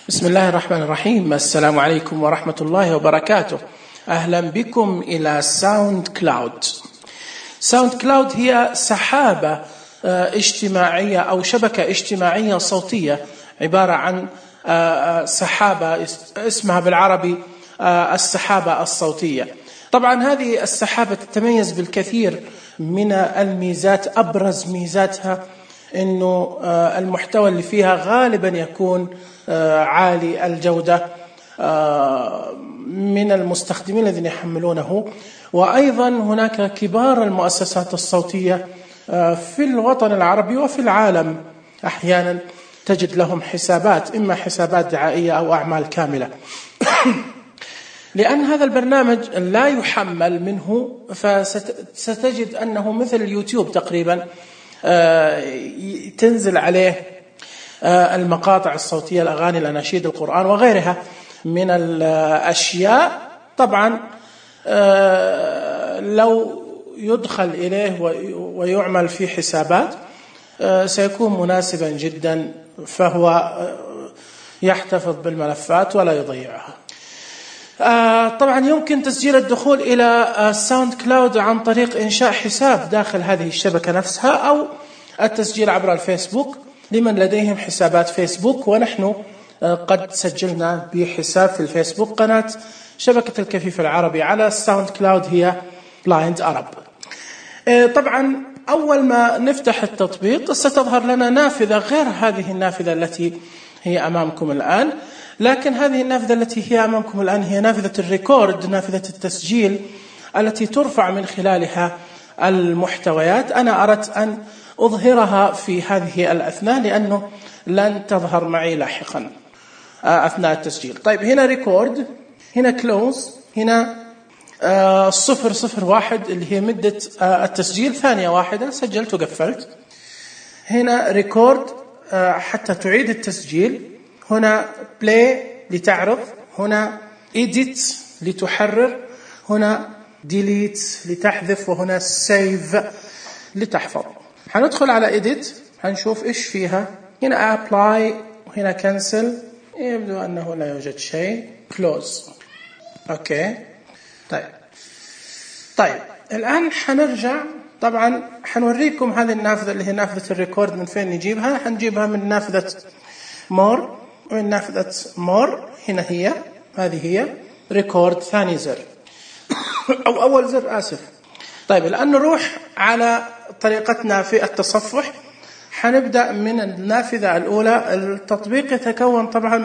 بسم الله الرحمن الرحيم. السلام عليكم ورحمة الله وبركاته. أهلا بكم إلى ساوند كلاود. ساوند كلاود هي سحابة اجتماعية أو شبكة اجتماعية صوتية، عبارة عن سحابة اسمها بالعربي السحابة الصوتية. طبعا هذه السحابة تتميز بالكثير من الميزات. أبرز ميزاتها إنه المحتوى اللي فيها غالبا يكون عالي الجودة من المستخدمين الذين يحملونه، وأيضا هناك كبار المؤسسات الصوتية في الوطن العربي وفي العالم أحيانا تجد لهم حسابات، إما حسابات دعائية أو أعمال كاملة. لأن هذا البرنامج لا يحمل منه، فستجد أنه مثل اليوتيوب تقريبا، تنزل عليه المقاطع الصوتية، الأغاني، الأناشيد، القرآن وغيرها من الأشياء. طبعا لو يدخل إليه ويعمل في حسابات سيكون مناسبا جدا، فهو يحتفظ بالملفات ولا يضيعها. طبعا يمكن تسجيل الدخول إلى ساوند كلاود عن طريق إنشاء حساب داخل هذه الشبكة نفسها، أو التسجيل عبر الفيسبوك لمن لديهم حسابات فيسبوك. ونحن قد سجلنا بحساب في الفيسبوك قناة شبكة الكفيف العربي على ساوند كلاود، هي بلايند أرب. طبعا أول ما نفتح التطبيق ستظهر لنا نافذة غير هذه النافذة التي هي أمامكم الآن، لكن هذه النافذة التي هي أمامكم الآن هي نافذة الريكورد، نافذة التسجيل التي ترفع من خلالها المحتويات. أنا أردت أن أظهرها في هذه الأثناء لأنه لن تظهر معي لاحقا أثناء التسجيل. طيب، هنا ريكورد، هنا كلوز، هنا 001 اللي هي مدة التسجيل، ثانية واحدة سجلت وقفلت. هنا ريكورد حتى تعيد التسجيل، هنا بلاي لتعرض، هنا إيديت لتحرر، هنا ديليت لتحذف، وهنا سيف لتحفظ. حندخل على إيديت، حنشوف إيش فيها. هنا أبلاي وهنا كنسل، يبدو أنه لا يوجد شيء. كلوز. أوكي. طيب الآن حنرجع. طبعا حنوريكم هذه النافذة اللي هي نافذة الريكورد من فين نجيبها. حنجيبها من نافذة مور، ومن نافذة مور هنا هذه هي ريكورد، ثاني زر أو أول زر، آسف. طيب الآن نروح على طريقتنا في التصفح. حنبدأ من النافذة الأولى. التطبيق يتكون طبعا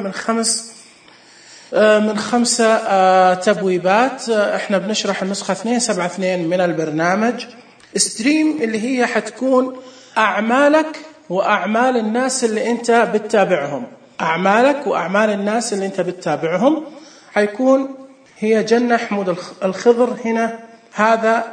من خمسة تبويبات. احنا بنشرح النسخة 272 من البرنامج. ستريم اللي هي حتكون أعمالك وأعمال الناس اللي انت بتتابعهم. أعمالك وأعمال الناس اللي انت بتتابعهم حيكون هي جنة حمود الخضر. هنا هذا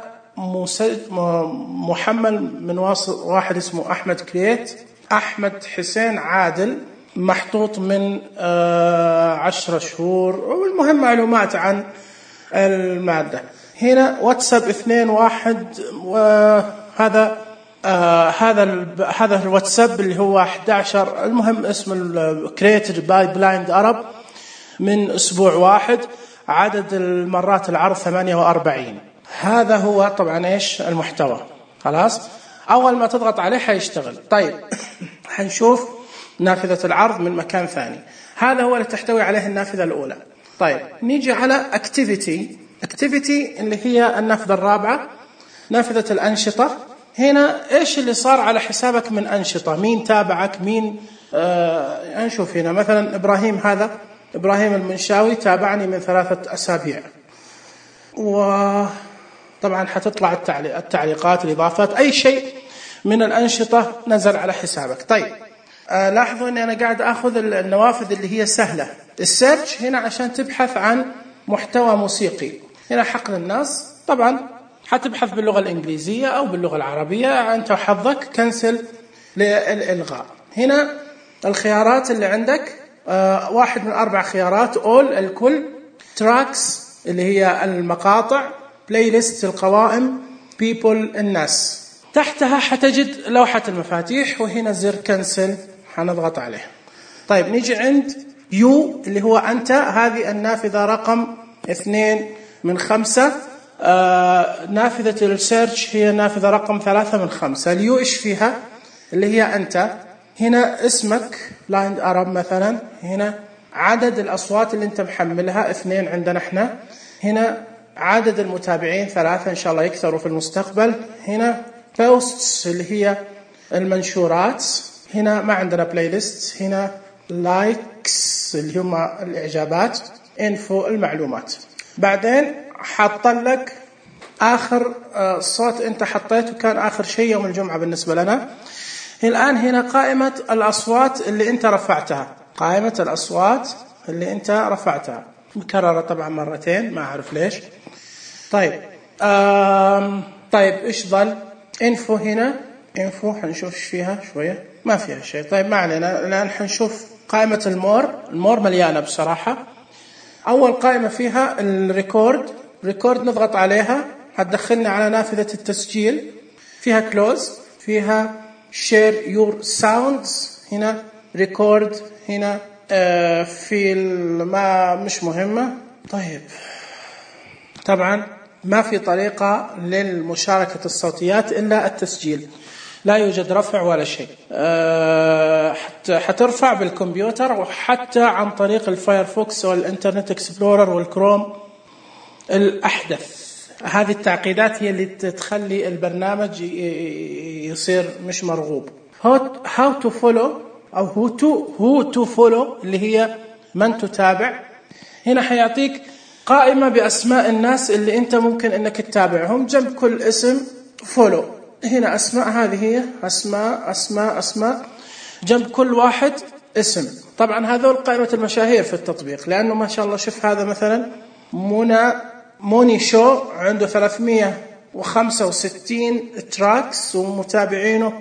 محمل من واحد اسمه أحمد كريت. أحمد حسين عادل محطوط من 10 شهور، والمهم معلومات عن المادة. هنا واتساب 2-1، وهذا هذا الواتساب اللي هو 11. المهم اسم created by blind Arab من أسبوع واحد، عدد المرات العرض 48. هذا هو طبعا إيش المحتوى. خلاص، أول ما تضغط عليه حيشتغل. طيب حنشوف نافذة العرض من مكان ثاني. هذا هو اللي تحتوي عليه النافذة الأولى. طيب نيجي على activity اللي هي النافذة الرابعة، نافذة الأنشطة. هنا إيش اللي صار على حسابك من أنشطة، مين تابعك، مين نشوف هنا مثلا إبراهيم، هذا إبراهيم المنشاوي تابعني من 3 أسابيع. وطبعا حتطلع التعليقات، الإضافات، أي شيء من الأنشطة نزل على حسابك. طيب لاحظوا أني أنا قاعد أخذ النوافذ اللي هي سهلة. السيرش هنا عشان تبحث عن محتوى موسيقي. هنا حقل الناس، طبعا حتبحث باللغة الإنجليزية أو باللغة العربية، أنت وحظك. كنسل للإلغاء. هنا الخيارات اللي عندك 1 من 4 خيارات. الكل. تراكس اللي هي المقاطع. بلاي ليست القوائم. بيبل الناس. تحتها حتجد لوحة المفاتيح، وهنا زر كنسل حنضغط عليه. طيب نيجي عند يو اللي هو أنت، هذه النافذة رقم 2 من 5. نافذة السيرش هي نافذة رقم 3 من 5. اليو إيش فيها؟ اللي هي أنت. هنا اسمك بلايند أرب مثلا، هنا عدد الأصوات اللي أنت محملها 2 عندنا إحنا، هنا عدد المتابعين 3 إن شاء الله يكثروا في المستقبل، هنا بوستس اللي هي المنشورات، هنا ما عندنا بلاي ليست، هنا لايكس اللي هم الإعجابات، إنفو المعلومات. بعدين حط لك آخر صوت أنت حطيته كان آخر شيء يوم الجمعة بالنسبة لنا. الآن هنا قائمة الأصوات اللي أنت رفعتها، قائمة الأصوات اللي أنت رفعتها مكررة طبعا مرتين، ما أعرف ليش. طيب طيب إيش ظل؟ إنفو، هنا إنفو حنشوف فيها شوية، ما فيها شيء. طيب ما علينا، الآن حنشوف قائمة المور مليانة بصراحة. أول قائمة فيها الريكورد، نضغط عليها هتدخلنا على نافذة التسجيل، فيها كلوز، فيها share your sounds، هنا ريكورد، هنا في ما مش مهمة. طيب طبعا ما في طريقة للمشاركة الصوتيات إلا التسجيل، لا يوجد رفع ولا شيء. حترفع بالكمبيوتر وحتى عن طريق الفايرفوكس والإنترنت إكسبلورر والكروم الأحدث. هذه التعقيدات هي اللي تخلي البرنامج يصير مش مرغوب. how to follow أو who to follow اللي هي من تتابع. هنا حيعطيك قائمة بأسماء الناس اللي أنت ممكن أنك تتابعهم، جنب كل اسم follow. هنا أسماء، هذه هي أسماء جنب كل واحد اسم. طبعا هذول قائمة المشاهير في التطبيق، لأنه ما شاء الله شوف هذا مثلا موني شو عنده 365 تراكس ومتابعينه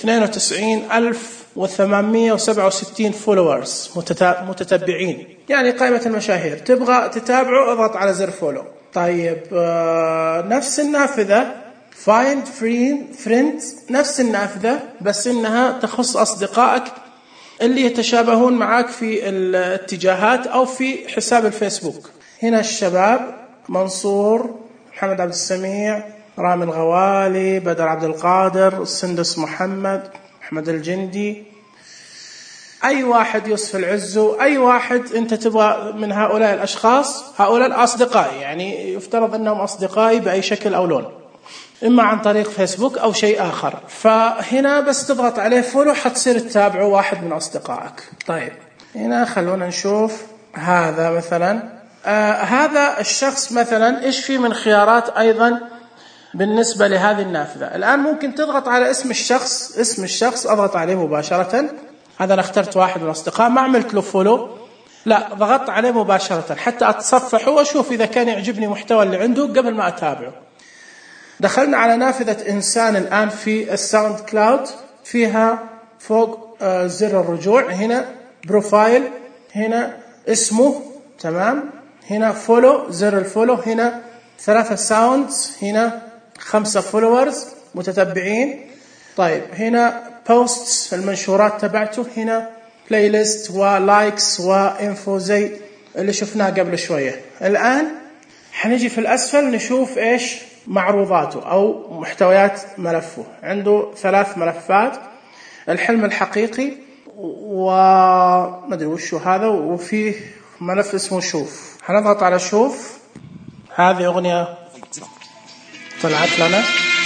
92,867 فولورز متتبعين، يعني قائمة المشاهير. تبغى تتابعه اضغط على زر فولو. طيب نفس النافذة Find Friends، نفس النافذة بس إنها تخص أصدقائك اللي يتشابهون معك في الاتجاهات أو في حساب الفيسبوك. هنا الشباب منصور، محمد عبد السميع، رامي الغوالي، بدر عبد القادر، السندس محمد، أحمد الجندي، أي واحد، يوسف العزو، أي واحد أنت تبغى من هؤلاء الأشخاص. هؤلاء أصدقائي، يعني يفترض أنهم أصدقائي بأي شكل أو لون، إما عن طريق فيسبوك أو شيء آخر. فهنا بس تضغط عليه فولو حتصير تتابعه واحد من أصدقائك. طيب هنا خلونا نشوف هذا مثلا. هذا الشخص مثلا إيش فيه من خيارات أيضا بالنسبة لهذه النافذة. الآن ممكن تضغط على اسم الشخص أضغط عليه مباشرة. هذا أنا اخترت واحد من الأصدقاء، ما عملت له فولو، لا ضغطت عليه مباشرة حتى أتصفحه وأشوف إذا كان يعجبني محتوى اللي عنده قبل ما أتابعه. دخلنا على نافذة إنسان الآن في الساوند كلاود، فيها فوق زر الرجوع، هنا بروفايل، هنا اسمه، تمام، هنا فولو، زر الفولو، هنا 3 ساوندز، هنا 5 فولورز متتبعين. طيب هنا بوستس المنشورات تبعته، هنا بلاي ليست ولايكس وانفو زي اللي شفناه قبل شوية. الآن حنيجي في الأسفل نشوف إيش معروضاته أو محتويات ملفه. عنده 3 ملفات، الحلم الحقيقي وما أدري وشو هذا، وفيه ملف اسمه شوف. هنضغط على شوف، هذه أغنية طلعت لنا.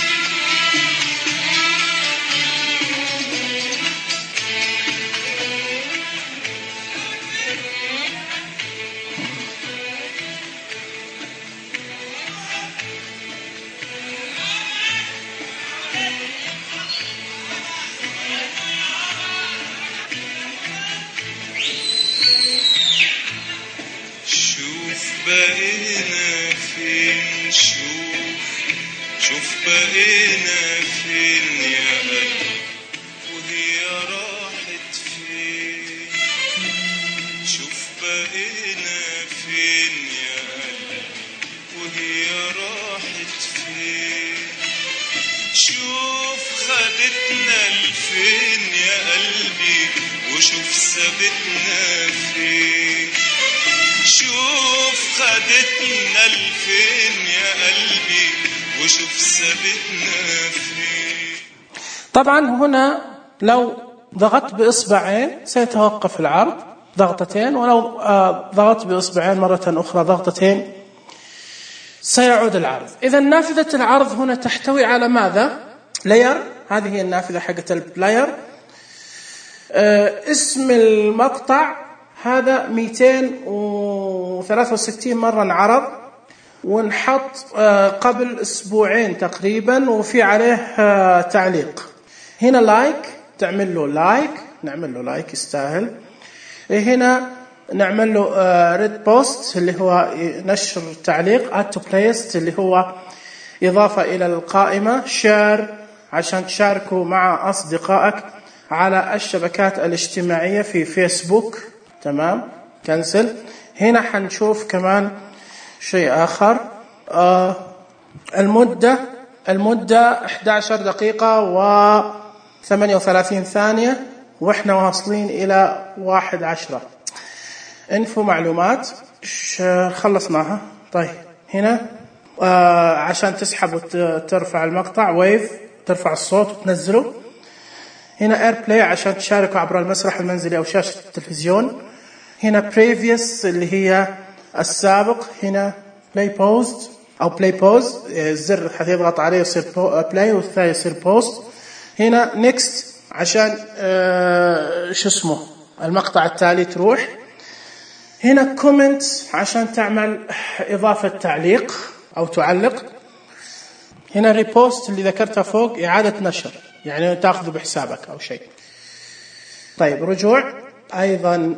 بقينا فين، شوف بقينا فين يا قلب، وهي راحت فين. شوف بقينا فين يا قلب، وهي راحت فين. شوف خدتنا لفين يا قلبي، وشوف سابتنا فين. شوف خدتنا لفين يا قلبي وشوف سابتنا فين. طبعا هنا لو ضغطت بإصبعين سيتوقف العرض ضغطتين، ولو ضغطت بإصبعين مرة أخرى ضغطتين سيعود العرض. إذا نافذة العرض هنا تحتوي على ماذا؟ لاير. هذه هي النافذة حقت البلاير. اسم المقطع هذا 263 مرة انعرض ونحط قبل أسبوعين تقريبا، وفي عليه تعليق. هنا لايك، تعمل له لايك، نعمل له لايك يستاهل. هنا نعمل له ريد بوست اللي هو نشر تعليق، اد تو بلايست اللي هو إضافة إلى القائمة، شير عشان تشاركوا مع أصدقائك على الشبكات الاجتماعية في فيسبوك. تمام، كنسل. هنا حنشوف كمان شيء آخر. المدة 11 دقيقة و38 ثانية وإحنا واصلين إلى 1:10. انفو معلومات خلصناها. طيب هنا عشان تسحب وترفع المقطع، ويف ترفع الصوت وتنزله. هنا اير بلاي عشان تشاركوا عبر المسرح المنزلي أو شاشة التلفزيون. هنا بريفيوس اللي هي السابق. هنا بلاي بوست أو بلاي بوز، الزر حتضغط عليه يصير بلاي والثاني يصير بوست. هنا نيكست عشان المقطع التالي تروح. هنا كومنت عشان تعمل إضافة تعليق أو تعلق. هنا ريبوست اللي ذكرتها فوق، إعادة نشر يعني تأخذه بحسابك أو شيء. طيب رجوع، أيضا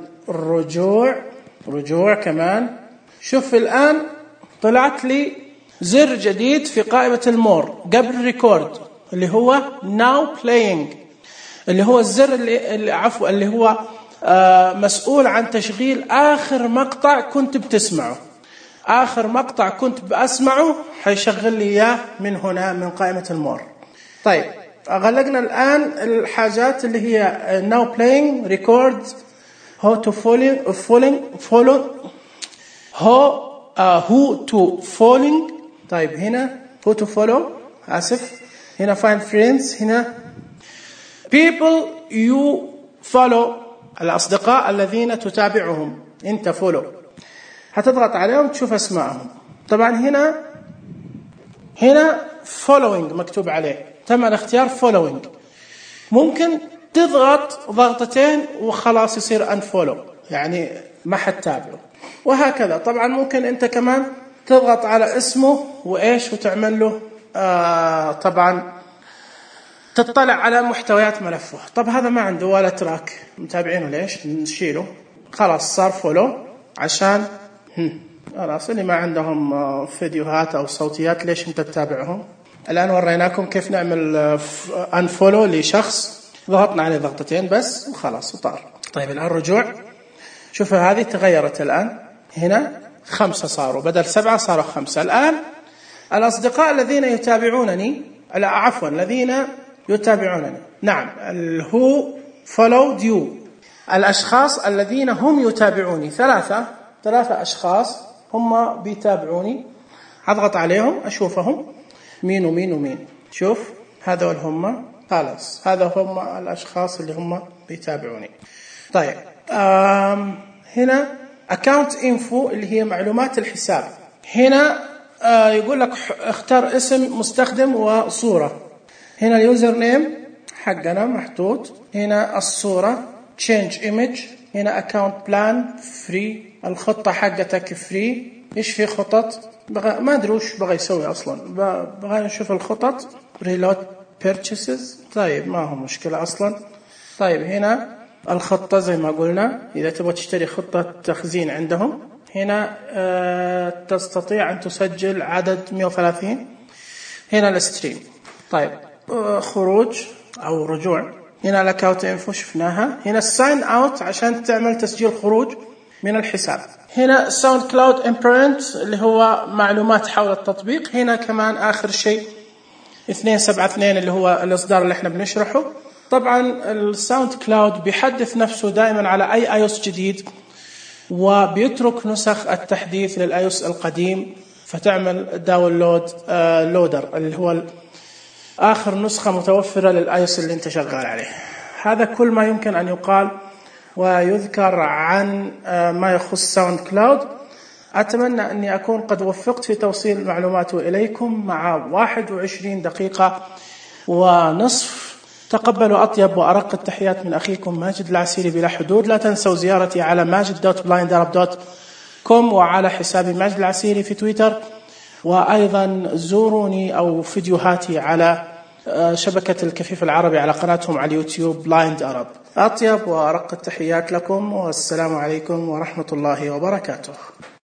رجوع كمان. شوف الآن طلعت لي زر جديد في قائمة المور قبل ريكورد اللي هو now playing، اللي هو الزر اللي هو مسؤول عن تشغيل آخر مقطع كنت بتسمعه. آخر مقطع كنت بأسمعه حيشغل لي إياه من هنا من قائمة المور. طيب غلقنا الآن الحاجات اللي هي now playing، record، how to follow. طيب هنا who to follow، هنا find friends. هنا people you follow، الأصدقاء الذين تتابعهم أنت follow، هتضغط عليهم تشوف أسمائهم. طبعا هنا following مكتوب عليه، تم الاختيار following. ممكن تضغط ضغطتين وخلاص يصير unfollow، يعني ما حتتابعه، وهكذا. طبعا ممكن أنت كمان تضغط على اسمه وتعمل له طبعا تطلع على محتويات ملفه. طب هذا ما عنده ولا تراك، متابعينه ليش نشيله؟ خلاص صار فولو، عشان خلاص اللي ما عندهم فيديوهات أو صوتيات ليش أنت تتابعهم. الآن وريناكم كيف نعمل أنفولو لشخص، ضغطنا عليه ضغطتين بس وخلاص وطار. طيب الآن رجوع، شوفوا هذه تغيرت الآن، هنا 5 صاروا بدل 7 صاروا 5. الآن الأصدقاء الذين يتابعونني، لا عفوا الذين يتابعونني، نعم who followed you، الأشخاص الذين هم يتابعوني، 3 أشخاص هم بيتابعوني. أضغط عليهم أشوفهم مين ومين ومين. شوف هذول هم، خلاص هذا هم الأشخاص اللي هم بيتابعوني. طيب هنا account info اللي هي معلومات الحساب. هنا يقول لك اختار اسم مستخدم وصورة. هنا اليوزر نيم حقنا محطوط، هنا الصورة change image، هنا account plan free، الخطة حقتك free. إيش في خطط؟ ما أدري وش بغى يسوي أصلا، بغى نشوف الخطط. reload purchases، طيب ما هو مشكلة أصلا. طيب هنا الخطة زي ما قلنا، إذا تبغى تشتري خطة تخزين عندهم هنا تستطيع أن تسجل عدد 130. هنا الستريم. طيب خروج أو رجوع، هنا الأكاونت إنفو شفناها. هنا الساين أوت عشان تعمل تسجيل خروج من الحساب. هنا الساوند كلاود امبرنت اللي هو معلومات حول التطبيق. هنا كمان آخر شيء 272 اللي هو الإصدار اللي احنا بنشرحه. طبعا الساوند كلاود بيحدث نفسه دائما على أي iOS جديد وبيترك نسخ التحديث للآيوس القديم، فتعمل داونلود لودر اللي هو آخر نسخة متوفرة للآيوس اللي انت شغال عليه. هذا كل ما يمكن أن يقال ويذكر عن ما يخص ساوند كلاود. أتمنى أني أكون قد وفقت في توصيل معلوماته إليكم مع 21 دقيقة ونصف. تقبلوا أطيب وأرق التحيات من أخيكم ماجد العسيري بلا حدود. لا تنسوا زيارتي على majid.blindarab.com وعلى حسابي ماجد العسيري في تويتر، وأيضا زوروني أو فيديوهاتي على شبكة الكفيف العربي على قناتهم على اليوتيوب بلايند أرب. أطيب وأرق التحيات لكم، والسلام عليكم ورحمة الله وبركاته.